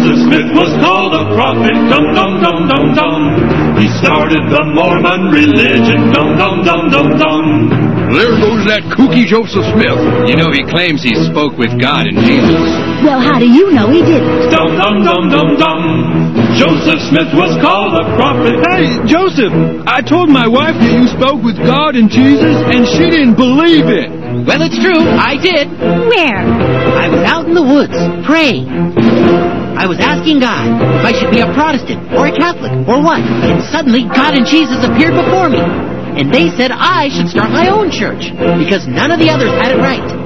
Joseph Smith was called a prophet, dum-dum-dum-dum-dum. He started the Mormon religion, dum-dum-dum-dum-dum. There goes that kooky Joseph Smith. You know, he claims he spoke with God and Jesus. Well, how do you know he didn't? Dum-dum-dum-dum-dum. Joseph Smith was called a prophet. Hey, Joseph, I told my wife that you spoke with God and Jesus, and she didn't believe it. Well, it's true. I did. Where? I was out in the woods, praying. I was asking God if I should be a Protestant or a Catholic or what. And suddenly, God and Jesus appeared before me. And they said I should start my own church because none of the others had it right.